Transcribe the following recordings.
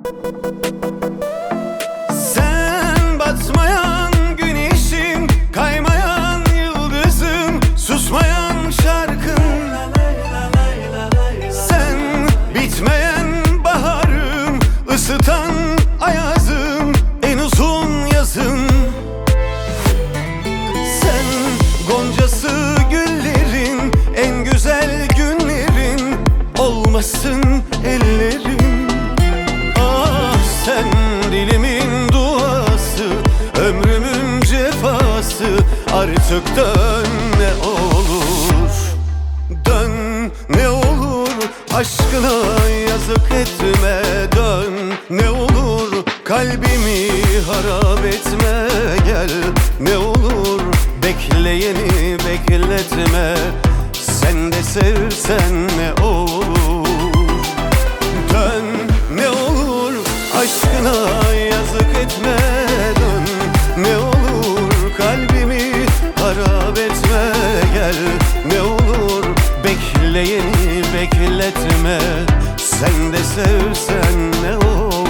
Sen batmayan güneşim, kaymayan yıldızım, susmayan şarkım. Sen bitmeyen baharım, ısıtan ayazım, en uzun yazım. Sen goncası güllerin, en güzel günlerin, olmasın ellerim. Ah sen dilimin duası, ömrümün cefası, artık dön ne olur. Dön ne olur, aşkına yazık etme. Dön ne olur, kalbimi harap etme. Gel ne olur, bekleyeni bekletme. Sen de sevsen ne olur. Dön ne olur, aşkına yazık etme. Dön ne olur, kalbimi harap etme. Gel ne olur, bekleyeni bekletme. Sen de sevsen ne olur.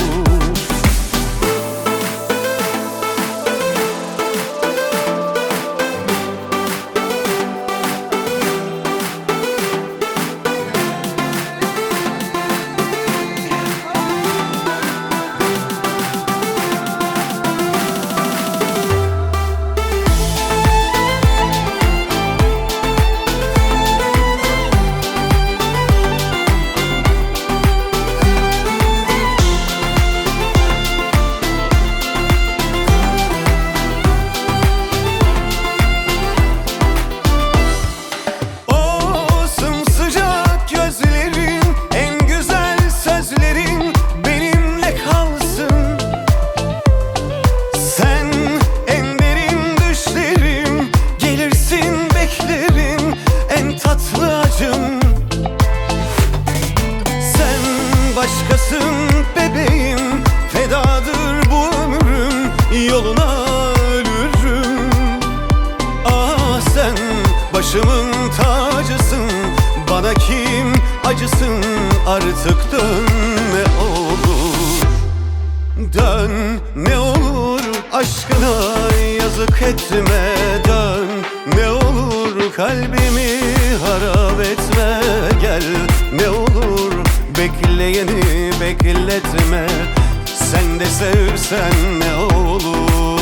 Başkasın bebeğim, fedadır bu ömrüm, yoluna ölürüm. Ah sen başımın tacısın, bana kim acısın, artık dön ne olur. Dön ne olur, aşkına yazık etme. Dön ne olur, kalbimi harap etme. Gel ne olur, bekleyeni bekletme. Sen de sevsen ne olur.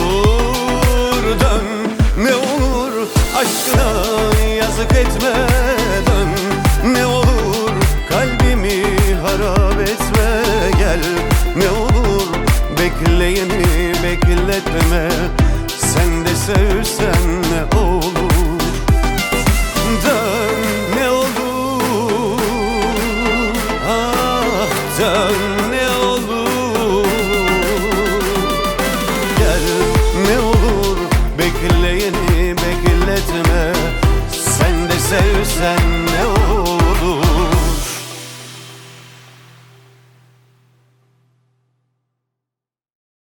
Dön ne olur, aşkına yazık etme. Dön ne olur, kalbimi harap etme. Gel ne olur, bekleyeni bekletme. Sen de sevsen ne olur. Dön ne olur, dön ne olur. Gel ne olur, bekleyeni bekletme. Sen de sevsen